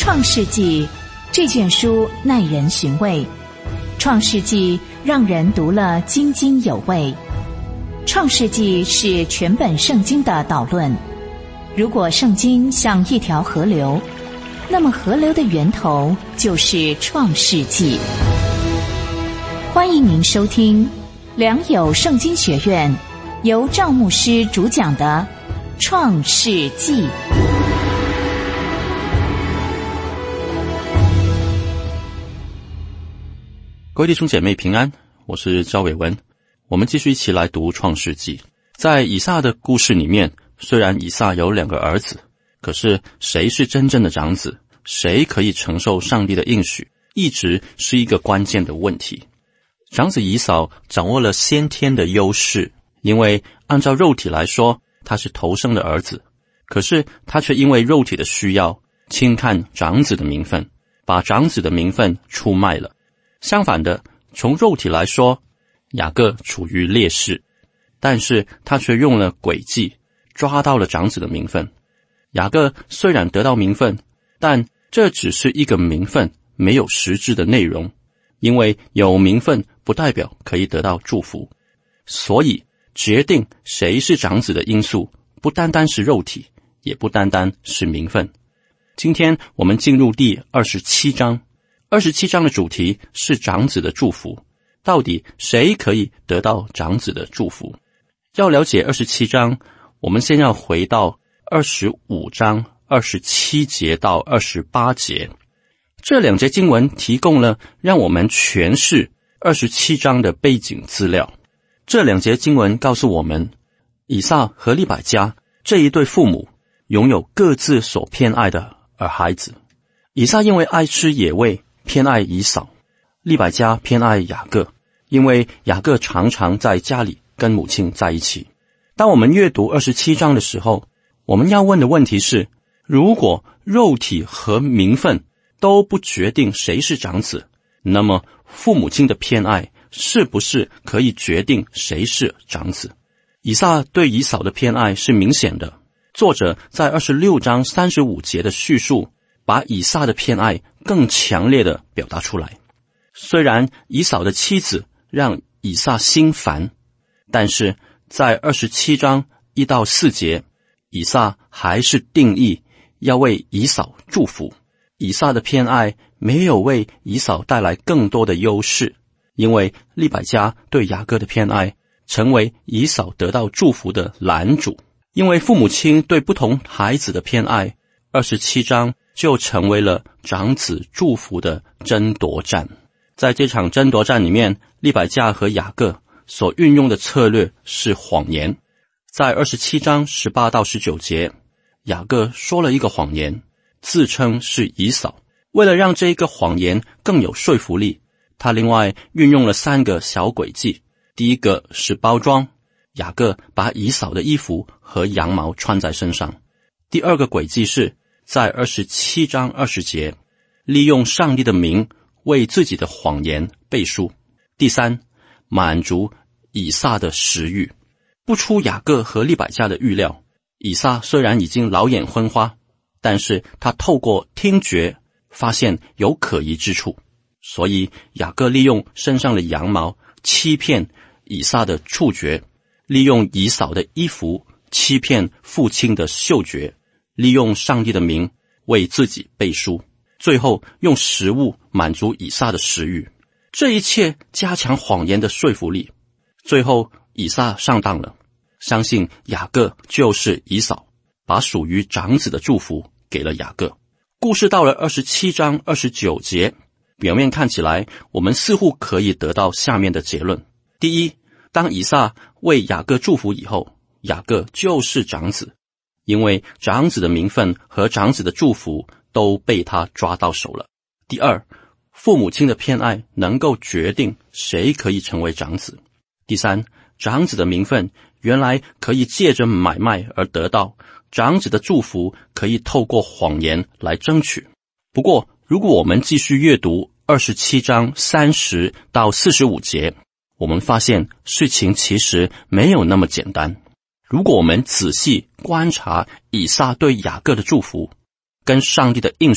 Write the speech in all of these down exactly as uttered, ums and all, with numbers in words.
创世纪这卷书耐人寻味，创世纪让人读了津津有味。创世纪是全本圣经的导论。如果圣经像一条河流，那么河流的源头就是创世纪。欢迎您收听良友圣经学院由赵牧师主讲的创世纪。 各位弟兄姐妹平安，我是赵伟文。我们继续一起来读创世纪。在以撒的故事里面，虽然以撒有两个儿子，可是谁是真正的长子，谁可以承受上帝的应许，一直是一个关键的问题。长子以扫掌握了先天的优势，因为按照肉体来说，他是头生的儿子，可是他却因为肉体的需要，轻看长子的名分，把长子的名分出卖了。相反的，从肉体来说，雅各处于劣势，但是他却用了诡计，抓到了长子的名分。雅各虽然得到名分，但这只是一个名分，没有实质的内容，因为有名分不代表可以得到祝福。所以决定谁是长子的因素，不单单是肉体，也不单单是名分。今天我们进入第二十七章，二十七章的主题是长子的祝福。到底谁可以得到长子的祝福？要了解二十七章，我们先要回到二十五章二十七节到二十八节。这两节经文提供了让我们诠释二十七章的背景资料。这两节经文告诉我们，以撒和利百加这一对父母拥有各自所偏爱的儿孩子。以撒因为爱吃野味，偏爱以扫；利百加偏爱雅各，因为雅各常常在家里跟母亲在一起。当我们阅读二十七章的时候，我们要问的问题是，如果肉体和名分都不决定谁是长子，那么父母亲的偏爱是不是可以决定谁是长子？以撒对以扫的偏爱是明显的，作者在二十六章三十五节的叙述，把以撒的偏爱更强烈的表达出来。虽然以扫的妻子让以撒心烦，但是在二十七章一到四节，以撒还是定义要为以扫祝福。以撒的偏爱没有为以扫带来更多的优势，因为利百加对雅各的偏爱成为以扫得到祝福的拦阻。因为父母亲对不同孩子的偏爱，二十七章就成为了长子祝福的争夺战。在这场争夺战里面，利百加和雅各所运用的策略是谎言。在二十七章十八到十九节，雅各说了一个谎言，自称是以扫。为了让这个谎言更有说服力，他另外运用了三个小诡计。第一个是包装，雅各把以扫的衣服和羊毛穿在身上。第二个诡计是在二十七章二十节，利用上帝的名为自己的谎言背书。第三，满足以撒的食欲。不出雅各和利百加的预料，以撒虽然已经老眼昏花，但是他透过听觉发现有可疑之处，所以雅各利用身上的羊毛欺骗以撒的触觉，利用以扫的衣服欺骗父亲的嗅觉，利用上帝的名为自己背书，最后用食物满足以撒的食欲。这一切加强谎言的说服力。最后以撒上当了，相信雅各就是以扫，把属于长子的祝福给了雅各。故事到了二十七章二十九节，表面看起来我们似乎可以得到下面的结论。第一，当以撒为雅各祝福以后，雅各就是长子，因为长子的名分和长子的祝福都被他抓到手了。第二，父母亲的偏爱能够决定谁可以成为长子。第三，长子的名分原来可以借着买卖而得到，长子的祝福可以透过谎言来争取。不过如果我们继续阅读二十七章三十到四十五节，我们发现事情其实没有那么简单。如果我们仔细观察以撒对雅各的祝福，跟上帝的应许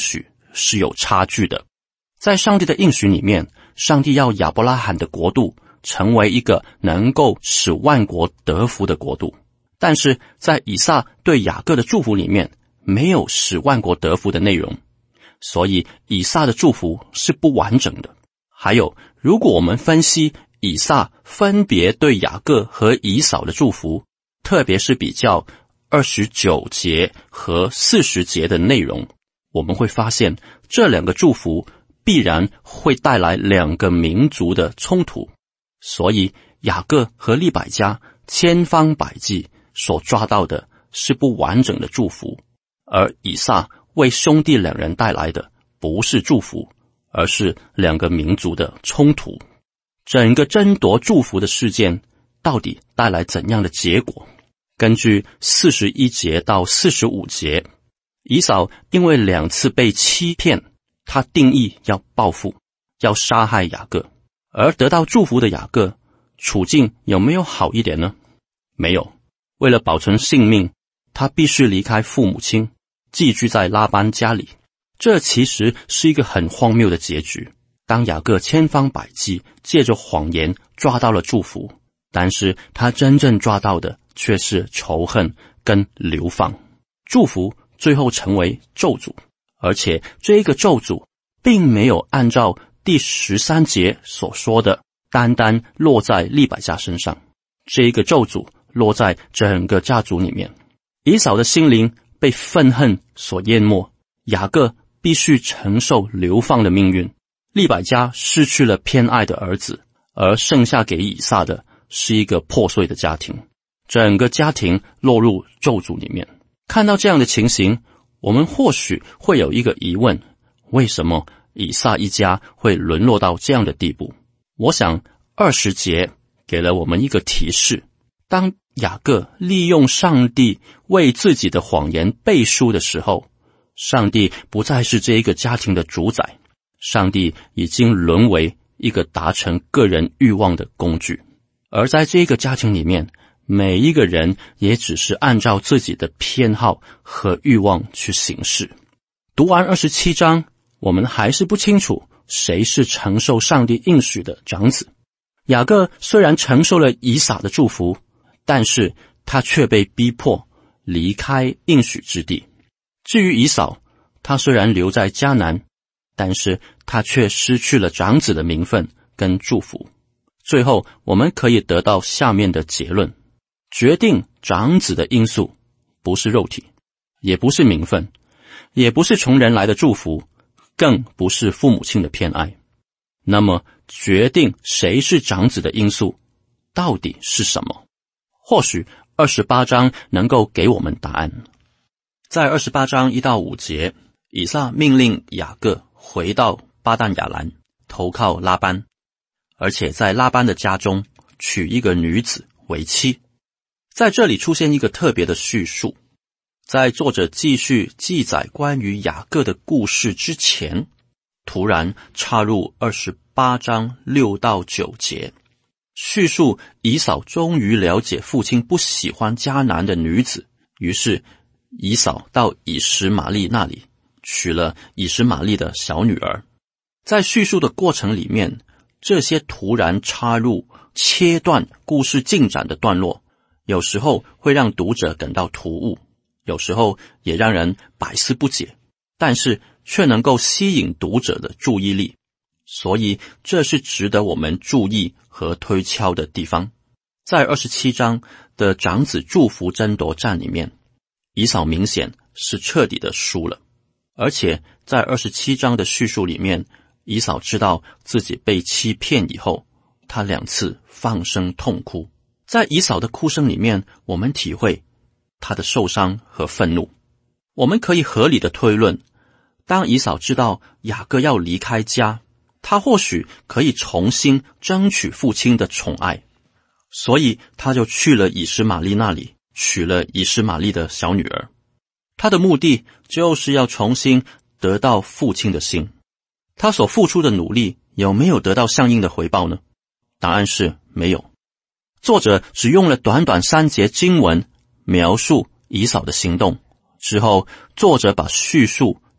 是有差距的。在上帝的应许里面，上帝要亚伯拉罕的国度成为一个能够使万国得福的国度，但是在以撒对雅各的祝福里面，没有使万国得福的内容，所以以撒的祝福是不完整的。还有，如果我们分析以撒分别对雅各和以扫的祝福，特别是比较二十九节和四十节的内容，我们会发现这两个祝福必然会带来两个民族的冲突。所以雅各和利百加千方百计所抓到的是不完整的祝福，而以撒为兄弟两人带来的不是祝福，而是两个民族的冲突。整个争夺祝福的事件到底带来怎样的结果？根据四十一节到四十五节，以扫因为两次被欺骗，他定义要报复，要杀害雅各。而得到祝福的雅各，处境有没有好一点呢？没有。为了保存性命，他必须离开父母亲，寄居在拉班家里。这其实是一个很荒谬的结局。当雅各千方百计借着谎言抓到了祝福，但是他真正抓到的却是仇恨跟流放。祝福最后成为咒诅，而且这个咒诅并没有按照第十三节所说的单单落在利百加身上，这一个咒诅落在整个家族里面。以扫的心灵被愤恨所淹没，雅各必须承受流放的命运，利百加失去了偏爱的儿子，而剩下给以撒的是一个破碎的家庭，整个家庭落入咒诅里面。看到这样的情形，我们或许会有一个疑问，为什么以撒一家会沦落到这样的地步？我想二十节给了我们一个提示，当雅各利用上帝为自己的谎言背书的时候，上帝不再是这一个家庭的主宰，上帝已经沦为一个达成个人欲望的工具。而在这个家庭里面，每一个人也只是按照自己的偏好和欲望去行事。读完二十七章，我们还是不清楚谁是承受上帝应许的长子。雅各虽然承受了以撒的祝福，但是他却被逼迫离开应许之地。至于以扫，他虽然留在迦南，但是他却失去了长子的名分跟祝福。最后我们可以得到下面的结论：决定长子的因素不是肉体，也不是名分，也不是从人来的祝福，更不是父母亲的偏爱。那么决定谁是长子的因素到底是什么？或许二十八章能够给我们答案。在二十八章一到五节，以撒命令雅各回到巴旦亚兰，投靠拉班，而且在拉班的家中娶一个女子为妻。在这里出现一个特别的叙述，在作者继续记载关于雅各的故事之前，突然插入二十八章六到九节，叙述以扫终于了解父亲不喜欢迦南的女子，于是以扫到以实玛利那里娶了以实玛利的小女儿。在叙述的过程里面，这些突然插入切断故事进展的段落，有时候会让读者感到突兀，有时候也让人百思不解，但是却能够吸引读者的注意力，所以这是值得我们注意和推敲的地方。在二十七章的长子祝福争夺战里面，以扫明显是彻底的输了，而且在二十七章的叙述里面，以扫知道自己被欺骗以后，他两次放声痛哭。在以扫的哭声里面，我们体会他的受伤和愤怒。我们可以合理的推论，当以扫知道雅各要离开家，他或许可以重新争取父亲的宠爱，所以他就去了以实玛利那里，娶了以实玛利的小女儿。他的目的就是要重新得到父亲的心。他所付出的努力有没有得到相应的回报呢？答案是没有。作者只用了短短三节经文描述以扫的行动，之后作者把叙述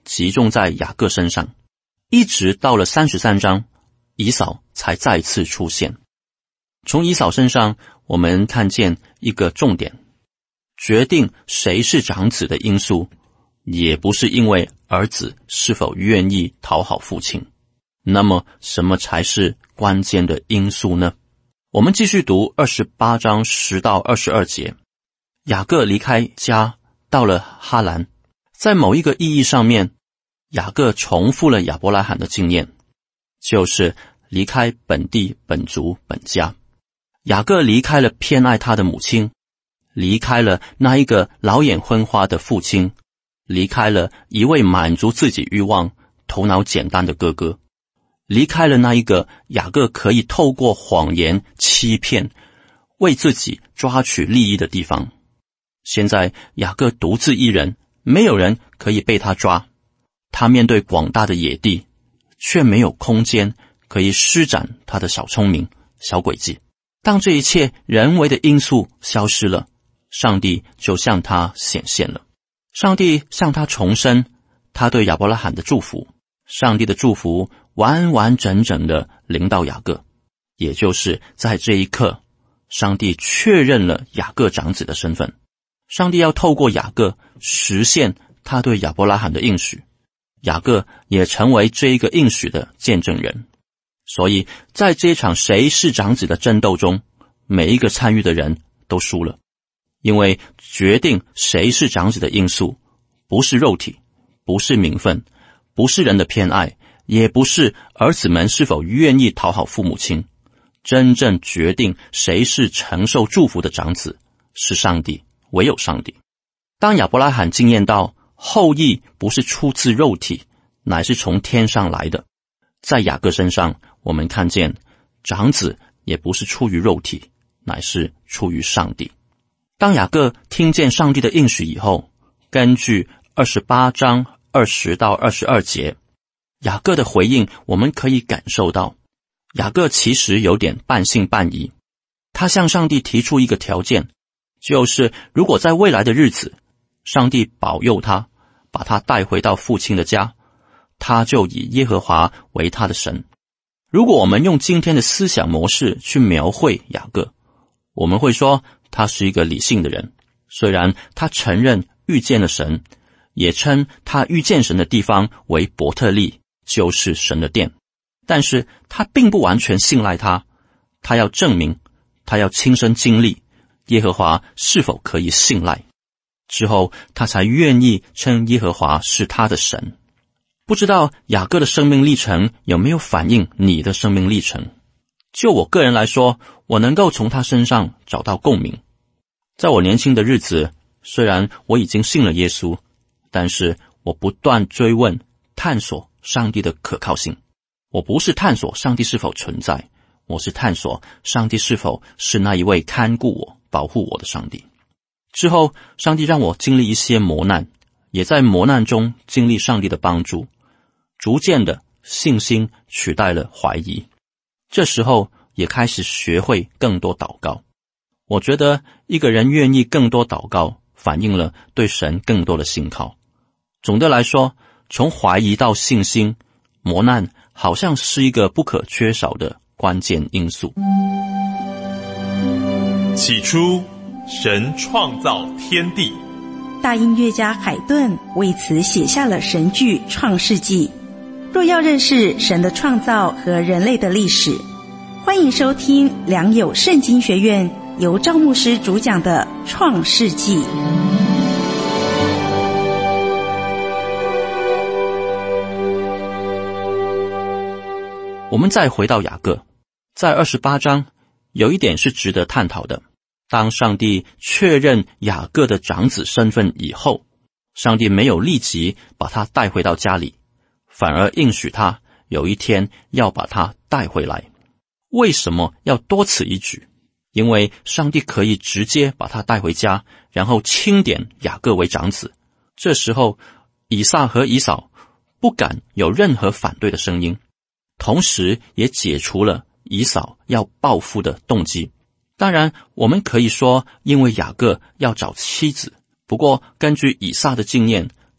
集中在雅各身上，一直到了三十三章，以扫才再次出现。从以扫身上，我们看见一个重点，决定谁是长子的因素，也不是因为儿子是否愿意讨好父亲。那么什么才是关键的因素呢？我们继续读二十八章十到二十二节。雅各离开家到了哈兰，在某一个意义上面，雅各重复了亚伯拉罕的经验，就是离开本地本族本家。雅各离开了偏爱他的母亲，离开了那一个老眼昏花的父亲，离开了一位满足自己欲望头脑简单的哥哥，离开了那一个雅各可以透过谎言欺骗为自己抓取利益的地方。现在雅各独自一人，没有人可以被他抓，他面对广大的野地，却没有空间可以施展他的小聪明小诡计。当这一切人为的因素消失了，上帝就向他显现了。上帝向他重申他对亚伯拉罕的祝福，上帝的祝福完完整整的临到雅各，也就是在这一刻，上帝确认了雅各长子的身份。上帝要透过雅各实现他对亚伯拉罕的应许，雅各也成为这一个应许的见证人。所以在这一场谁是长子的争斗中，每一个参与的人都输了，因为决定谁是长子的因素不是肉体，不是名分，不是人的偏爱，也不是儿子们是否愿意讨好父母亲。真正决定谁是承受祝福的长子是上帝，唯有上帝。当亚伯拉罕经验到后裔不是出自肉体，乃是从天上来的，在雅各身上我们看见长子也不是出于肉体，乃是出于上帝。当雅各听见上帝的应许以后，根据二十八章二十到二十二节，雅各的回应我们可以感受到，雅各其实有点半信半疑。他向上帝提出一个条件，就是如果在未来的日子，上帝保佑他，把他带回到父亲的家，他就以耶和华为他的神。如果我们用今天的思想模式去描绘雅各，我们会说他是一个理性的人，虽然他承认遇见了神，也称他遇见神的地方为伯特利，就是神的殿，但是他并不完全信赖他，他要证明，他要亲身经历耶和华是否可以信赖，之后他才愿意称耶和华是他的神。不知道雅各的生命历程有没有反映你的生命历程？就我个人来说，我能够从他身上找到共鸣。在我年轻的日子，虽然我已经信了耶稣，但是我不断追问探索上帝的可靠性。我不是探索上帝是否存在，我是探索上帝是否是那一位看顾我保护我的上帝。之后上帝让我经历一些磨难，也在磨难中经历上帝的帮助，逐渐的信心取代了怀疑。这时候也开始学会更多祷告。我觉得一个人愿意更多祷告，反映了对神更多的信靠。总的来说，从怀疑到信心，磨难好像是一个不可缺少的关键因素。 起初，神创造天地。 大音乐家海顿为此写下了神剧《创世纪》。若要认识神的创造和人类的历史，欢迎收听良友圣经学院由赵牧师主讲的《创世纪》。 我们再回到雅各，在二十八章有一点是值得探讨的。当上帝确认雅各的长子身份以后，上帝没有立即把他带回到家里，反而应许他有一天要把他带回来。为什么要多此一举？因为上帝可以直接把他带回家，然后钦点雅各为长子。这时候以撒和以扫不敢有任何反对的声音，同时也解除了以扫要报复的动机。当然我们可以说因为雅各要找妻子，不过根据以撒的经验，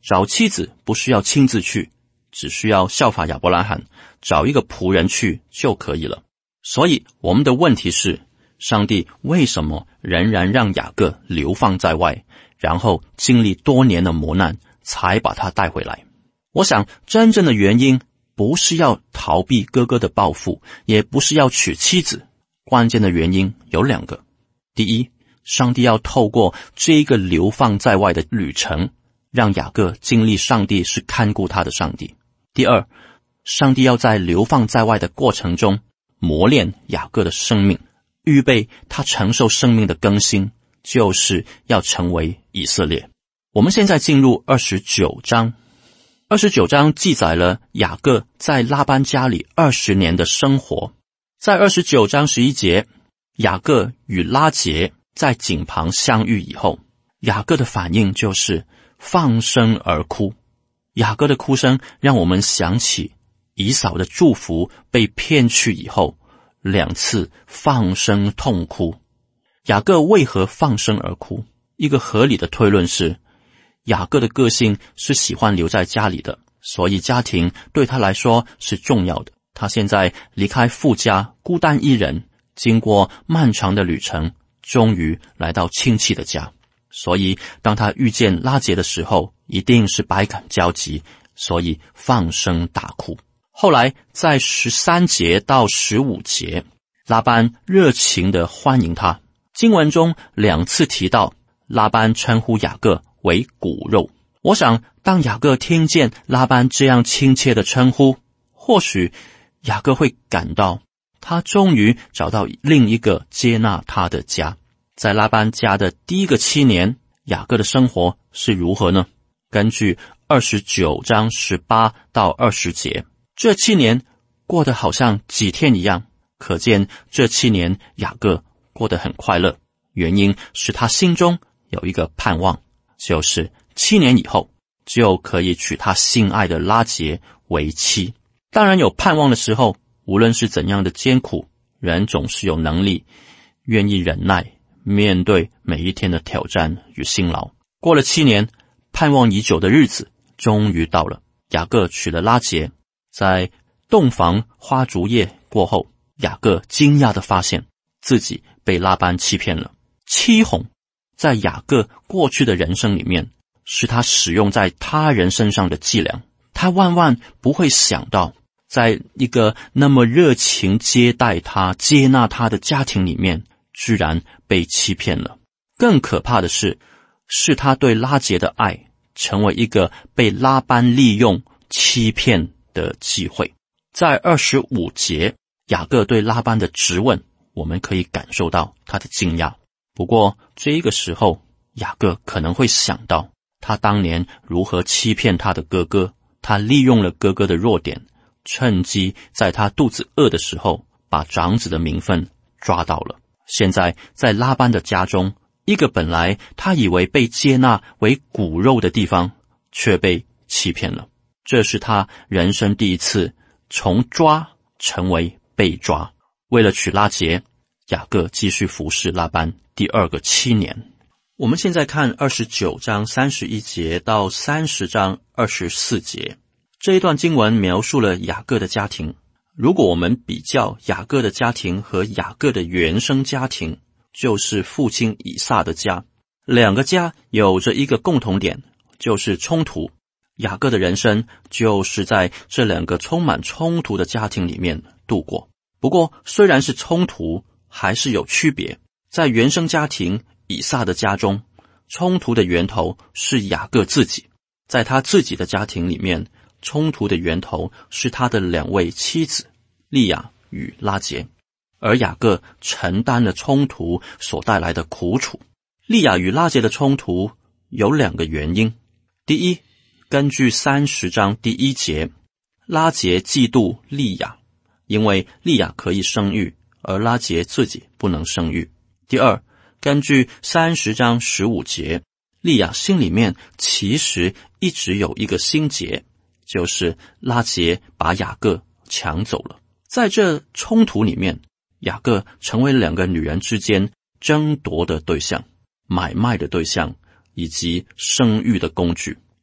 找妻子不需要亲自去，只需要效法亚伯拉罕，找一个仆人去就可以了。所以我们的问题是，上帝为什么仍然让雅各流放在外，然后经历多年的磨难才把他带回来？我想真正的原因不是要逃避哥哥的报复，也不是要娶妻子，关键的原因有两个。第一，上帝要透过这一个流放在外的旅程，让雅各经历上帝是看顾他的上帝。第二，上帝要在流放在外的过程中磨练雅各的生命，预备他承受生命的更新，就是要成为以色列。我们现在进入二十九章。二十九章记载了雅各在拉班家里二十年的生活。在二十九章十一节，雅各与拉结在井旁相遇以后，雅各的反应就是放声而哭。雅各的哭声让我们想起以扫的祝福被骗去以后，两次放声痛哭。雅各为何放声而哭？一个合理的推论是，雅各的个性是喜欢留在家里的，所以家庭对他来说是重要的。他现在离开父家，孤单一人，经过漫长的旅程，终于来到亲戚的家。所以当他遇见拉结的时候，一定是百感交集，所以放声大哭。后来在十三节到十五节，拉班热情地欢迎他。经文中两次提到拉班称呼雅各为骨肉。我想当雅各听见拉班这样亲切的称呼，或许雅各会感到他终于找到另一个接纳他的家。在拉班家的第一个七年，雅各的生活是如何呢？根据二十九章十八到二十节，这七年过得好像几天一样，可见这七年雅各过得很快乐。原因是他心中有一个盼望，就是七年以后就可以娶他心爱的拉结为妻。当然有盼望的时候，无论是怎样的艰苦，人总是有能力愿意忍耐面对每一天的挑战与辛劳。过了七年，盼望已久的日子终于到了。雅各娶了拉结，在洞房花烛夜过后，雅各惊讶地发现自己被拉班欺骗了。欺哄在雅各过去的人生里面，是他使用在他人身上的伎俩。他万万不会想到，在一个那么热情接待他、接纳他的家庭里面，居然被欺骗了。更可怕的是，是他对拉结的爱成为一个被拉班利用、欺骗的机会。在二十五节，雅各对拉班的质问，我们可以感受到他的惊讶。不过这个时候，雅各可能会想到他当年如何欺骗他的哥哥，他利用了哥哥的弱点，趁机在他肚子饿的时候把长子的名分抓到了。现在在拉班的家中，一个本来他以为被接纳为骨肉的地方，却被欺骗了。这是他人生第一次从抓成为被抓。为了娶拉结，雅各继续服侍拉班第二个七年。我们现在看二十九章三十一节到三十章二十四节，这一段经文描述了雅各的家庭。如果我们比较雅各的家庭和雅各的原生家庭，就是父亲以撒的家，两个家有着一个共同点，就是冲突。雅各的人生就是在这两个充满冲突的家庭里面度过。不过虽然是冲突，还是有区别。在原生家庭以撒的家中，冲突的源头是雅各自己。在他自己的家庭里面，冲突的源头是他的两位妻子利亚与拉结，而雅各承担了冲突所带来的苦楚。利亚与拉结的冲突有两个原因。第一，根据三十章第一节，拉结嫉妒利亚，因为利亚可以生育，而拉结自己不能生育。第二，根据三十章十五节，利亚心里面其实一直有一个心结，就是拉结把雅各抢走了。在这冲突里面，雅各成为两个女人之间争夺的对象、买卖的对象以及生育的工具。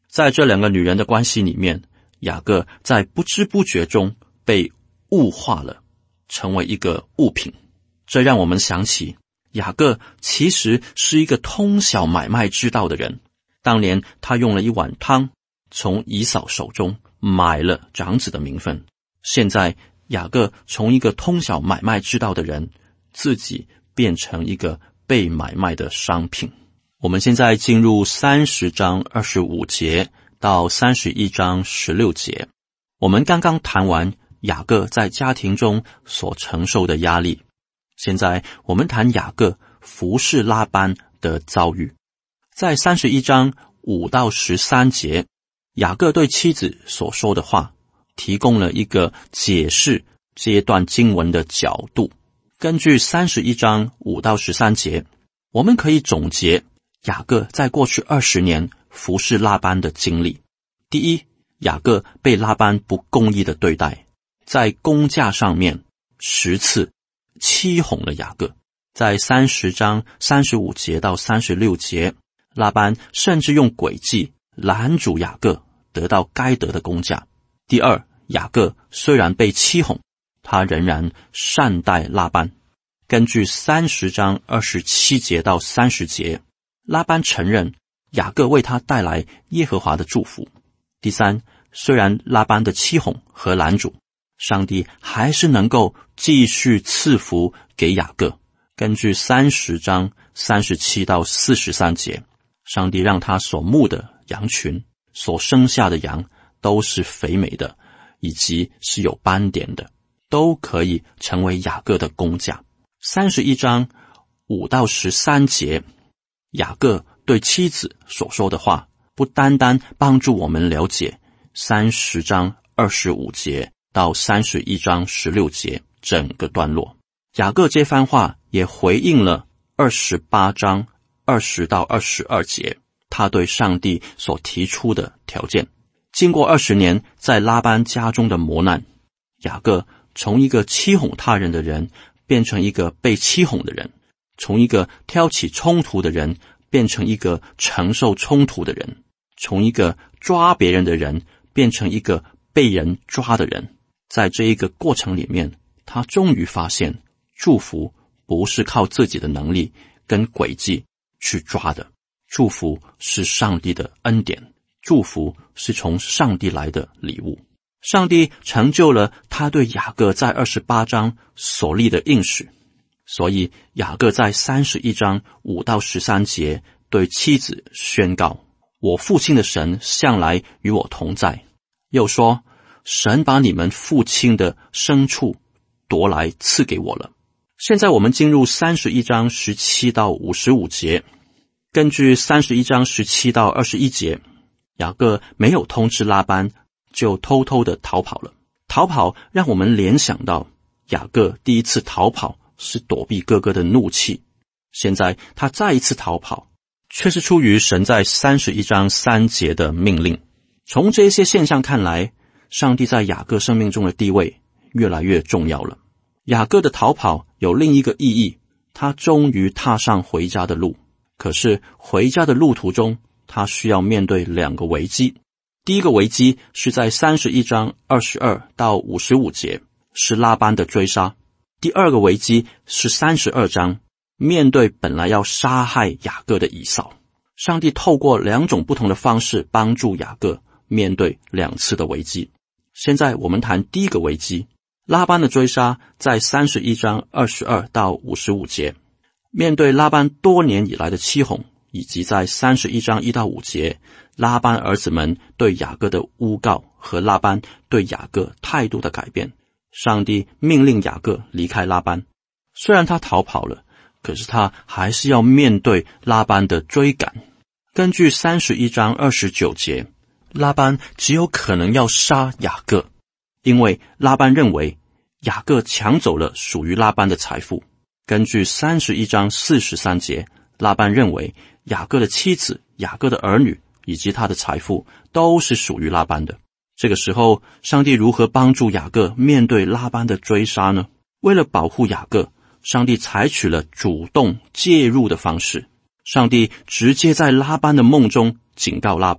在这两个女人的关系里面，雅各在不知不觉中被物化了，成为一个物品。这让我们想起，雅各其实是一个通晓买卖之道的人。当年他用了一碗汤，从以扫手中买了长子的名分。现在雅各从一个通晓买卖之道的人，自己变成一个被买卖的商品。我们现在进入三十章二十五节到三十一章十六节。我们刚刚谈完雅各在家庭中所承受的压力，现在我们谈雅各服侍拉班的遭遇。在三十一章五到十三节，雅各对妻子所说的话提供了一个解释这段经文的角度。根据三十一章五到十三节，我们可以总结雅各在过去二十年服侍拉班的经历。第一，雅各被拉班不公义的对待，在工价上面十次欺哄了雅各。在三十章三十五节到三十六节，拉班甚至用诡计拦阻雅各得到该得的工价。第二，雅各虽然被欺哄，他仍然善待拉班。根据三十章二十七节到三十节，拉班承认雅各为他带来耶和华的祝福。第三，虽然拉班的欺哄和拦阻，上帝还是能够继续赐福给雅各。根据三十章三十七到四十三节，上帝让他所牧的羊群，所生下的羊都是肥美的，以及是有斑点的，都可以成为雅各的工价。三十一章五到十三节，雅各对妻子所说的话，不单单帮助我们了解三十章二十五节到三十一章十六节整个段落，雅各这番话也回应了二十八章二十到二十二节他对上帝所提出的条件。经过二十年在拉班家中的磨难，雅各从一个欺哄他人的人变成一个被欺哄的人，从一个挑起冲突的人变成一个承受冲突的人，从一个抓别人的人变成一个被人抓的人。在这一个过程里面，他终于发现祝福不是靠自己的能力跟诡计去抓的，祝福是上帝的恩典，祝福是从上帝来的礼物。上帝成就了他对雅各在二十八章所立的应许，所以雅各在三十一章五到十三节对妻子宣告，我父亲的神向来与我同在。又说，神把你们父亲的牲畜夺来赐给我了。现在我们进入三十一章十七到五十五节。根据三十一章十七到二十一节，雅各没有通知拉班，就偷偷的逃跑了。逃跑让我们联想到雅各第一次逃跑是躲避哥哥的怒气，现在他再一次逃跑，却是出于神在三十一章三节的命令。从这些现象看来，上帝在雅各生命中的地位越来越重要了。雅各的逃跑有另一个意义，他终于踏上回家的路。可是回家的路途中，他需要面对两个危机。第一个危机是在三十一章二十二到五十五节，是拉班的追杀。第二个危机是三十二章，面对本来要杀害雅各的以扫。上帝透过两种不同的方式帮助雅各面对两次的危机。现在我们谈第一个危机，拉班的追杀，在三十一章二十二到五十五节。面对拉班多年以来的欺哄，以及在三十一章一到五节，拉班儿子们对雅各的诬告和拉班对雅各态度的改变，上帝命令雅各离开拉班。虽然他逃跑了，可是他还是要面对拉班的追赶。根据三十一章二十九节，拉班极有可能要杀雅各，因为拉班认为雅各抢走了属于拉班的财富。根据三十一章四十三节，拉班认为雅各的妻子、雅各的儿女以及他的财富都是属于拉班的。这个时候，上帝如何帮助雅各面对拉班的追杀呢？为了保护雅各，上帝采取了主动介入的方式。上帝直接在拉班的梦中警告拉班，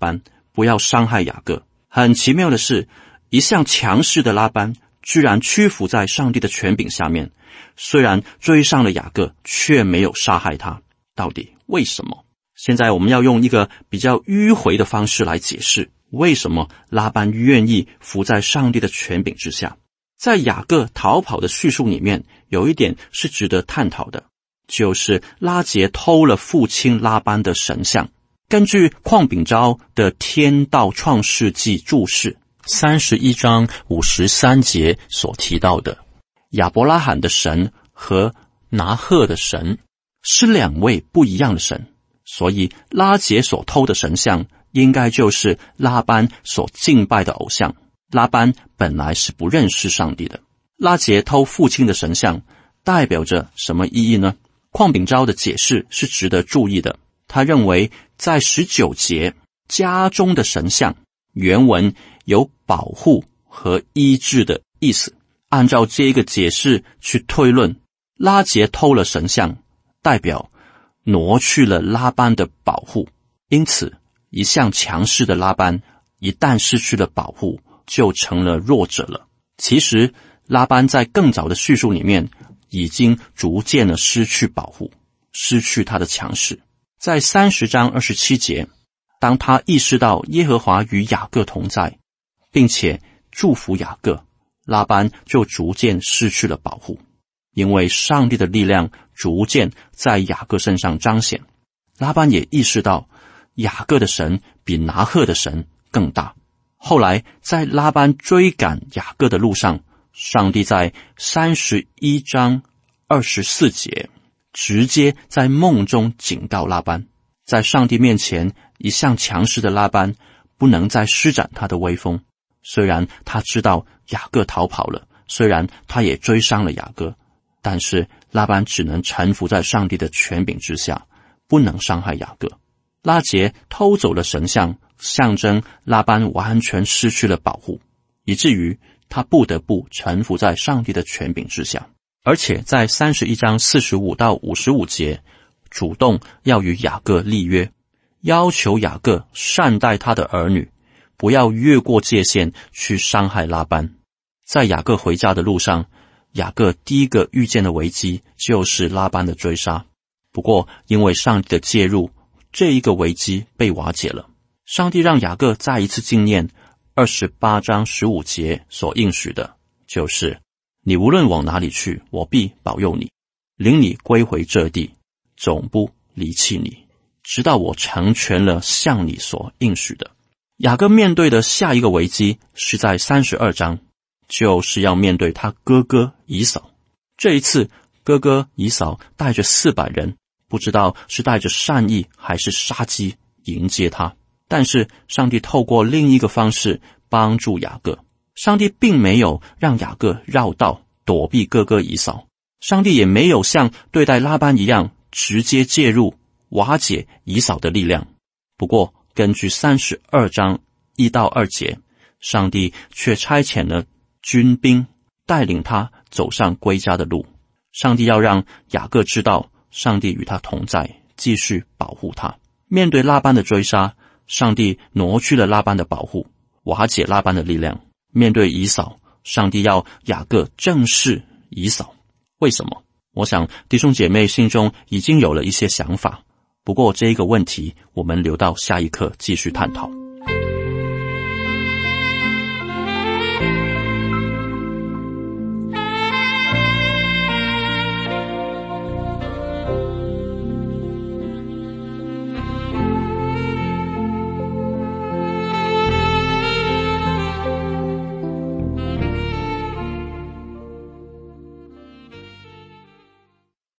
不要伤害雅各。很奇妙的是，一向强势的拉班居然屈服在上帝的权柄下面，虽然追上了雅各，却没有杀害他。到底为什么？现在我们要用一个比较迂回的方式来解释，为什么拉班愿意服在上帝的权柄之下。在雅各逃跑的叙述里面，有一点是值得探讨的，就是拉结偷了父亲拉班的神像。根据邝炳昭的天道创世纪注释三十一章五十三节所提到的，亚伯拉罕的神和拿鹤的神是两位不一样的神，所以拉结所偷的神像应该就是拉班所敬拜的偶像。拉班本来是不认识上帝的。拉结偷父亲的神像代表着什么意义呢？邝炳昭的解释是值得注意的。他认为在十九节家中的神像原文有保护和医治的意思。按照这个解释去推论，拉结偷了神像代表挪去了拉班的保护，因此一向强势的拉班一旦失去了保护，就成了弱者了。其实拉班在更早的叙述里面已经逐渐的失去保护，失去他的强势。在三十章二十七节，当他意识到耶和华与雅各同在，并且祝福雅各，拉班就逐渐失去了保护，因为上帝的力量逐渐在雅各身上彰显。拉班也意识到雅各的神比拿鹤的神更大。后来在拉班追赶雅各的路上，上帝在三十一章二十四节直接在梦中警告拉班，在上帝面前一向强势的拉班不能再施展他的威风。虽然他知道雅各逃跑了，虽然他也追上了雅各，但是拉班只能臣服在上帝的权柄之下，不能伤害雅各。拉结偷走了神像，象征拉班完全失去了保护，以至于他不得不臣服在上帝的权柄之下。而且在三十一章四十五到五十五节主动要与雅各立约，要求雅各善待他的儿女，不要越过界限去伤害拉班。在雅各回家的路上，雅各第一个遇见的危机就是拉班的追杀。不过因为上帝的介入，这一个危机被瓦解了。上帝让雅各再一次纪念二十八章十五节所应许的，就是你无论往哪里去，我必保佑你，领你归回这地，总不离弃你，直到我成全了向你所应许的。雅各面对的下一个危机是在三十二章，就是要面对他哥哥以扫。这一次哥哥以扫带着四百人，不知道是带着善意还是杀机迎接他。但是上帝透过另一个方式帮助雅各。上帝并没有让雅各绕道躲避哥哥以扫，上帝也没有像对待拉班一样直接介入瓦解以扫的力量。不过根据三十二章一到二节，上帝却差遣了军兵带领他走上归家的路。上帝要让雅各知道上帝与他同在，继续保护他。面对拉班的追杀，上帝挪去了拉班的保护，瓦解拉班的力量。面对以扫，上帝要雅各正视以扫。为什么？我想弟兄姐妹心中已经有了一些想法，不过这一个问题我们留到下一课继续探讨。